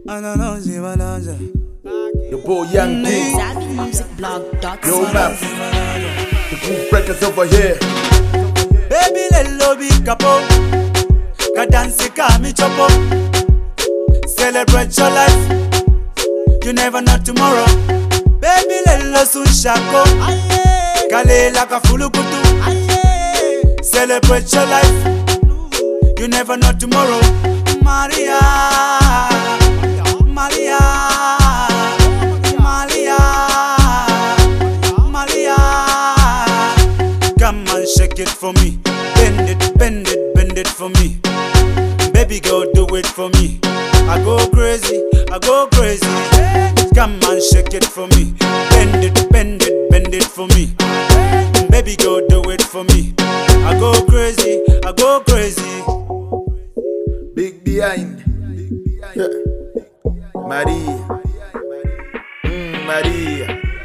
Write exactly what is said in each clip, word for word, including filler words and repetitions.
The boy Young D. Yo, Maps. The Groove Breakers over here. Baby, lelo bi kapo. Ka dance ka mi chopo. Celebrate your life. You never know tomorrow. Baby, lelo sun shako. Kalela ka fulukutu. Celebrate your life. You never know tomorrow. Maria, Maria, Maria, Maria. Come and shake it for me. Bend it, bend it, bend it for me. Baby girl, do it for me. I go crazy, I go crazy. Come and shake it for me. Bend it, bend it, bend it for me. Baby girl, do it for me. I go crazy, I go crazy. Big behind. Yeah. Maria. Mm, Maria.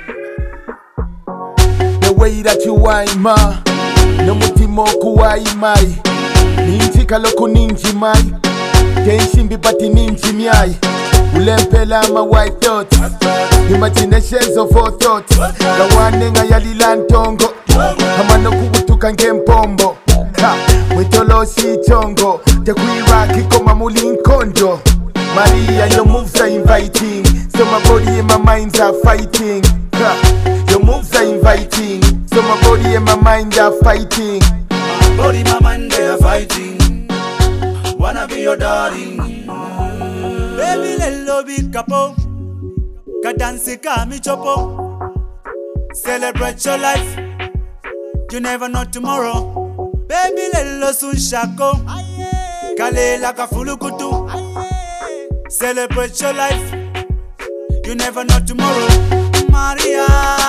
The way that you whine, ma. No mutimo kuwai mai. Ninji kaloko ninji mai. Tenshimbi bati ninji miai. Ulempela ma white thoughts. Imaginations of all thoughts. Gawane nga yalilantongo. Kamano kubutuka ngempombo. Mwitolo si chongo. Tekwira kikoma mulinkondo. Maria, your moves are inviting. So my body and my minds are fighting. Your moves are inviting. So my body and my mind are fighting. My body, my mind, they are fighting. Wanna be your darling. Baby, lelo bi kapo. Ka dance ka mi chopo. Celebrate your life. You never know tomorrow. Baby, lelo sun shako. Kalela ka fulukutu. Celebrate your life. You never know tomorrow. Maria,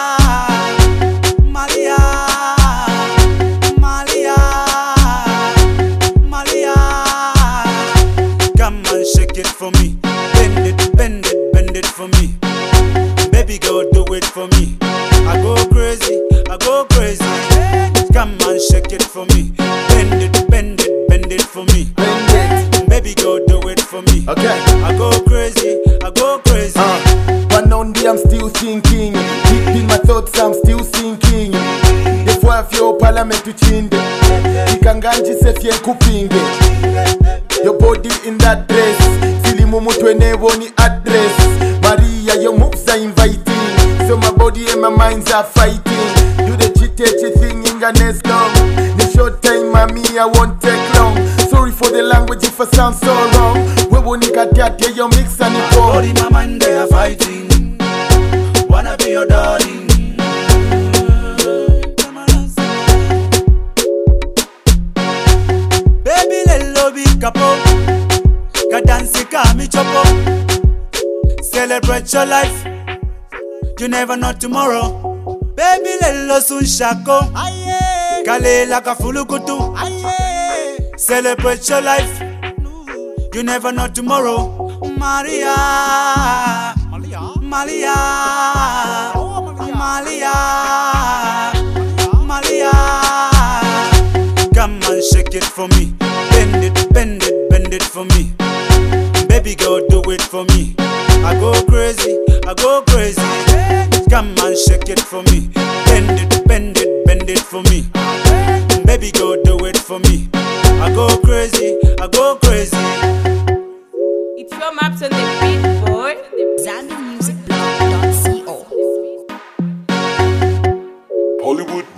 Maria, Maria, Maria. Come and shake it for me. Bend it, bend it, bend it for me. Baby girl, do it for me. I go crazy, I go crazy. Come and shake it for me. Bend it, bend it, bend it for me. Bend it. Baby girl, do it for me. Okay. I go crazy, I go crazy. Uh, one on day I'm still thinking. Deep in my thoughts I'm still sinking. The four of your parliament to chinde. Ikanganji sefye kupinge. Your body in that dress. Filimu mutwene woni address. Maria, your moves are inviting. So my body and my minds are fighting. Do the chitty thing in Ganes long. The short time, mommy, I won't take long. Sorry for the language if I sound so wrong. We won't get your mix and it all. My body, my mind, they are fighting. Wanna be your darling. Baby, lelo bi kapo. Ka dance ka mi chopo. Celebrate your life. You never know tomorrow. Baby, lelo sun shako. Kalela ka fulukutu. Celebrate your life. You never know tomorrow. Maria, Maria, Maria, Maria, Maria. Come and shake it for me. Bend it, bend it, bend it for me. Baby girl, do it for me. I go crazy, I go crazy. Come and shake it for me. Bend it, bend it, bend it for me. Baby girl, do it for me. I go crazy, I go crazy. It's your Maps on the beat, boy. Zambi Music Blog dot co. Hollywood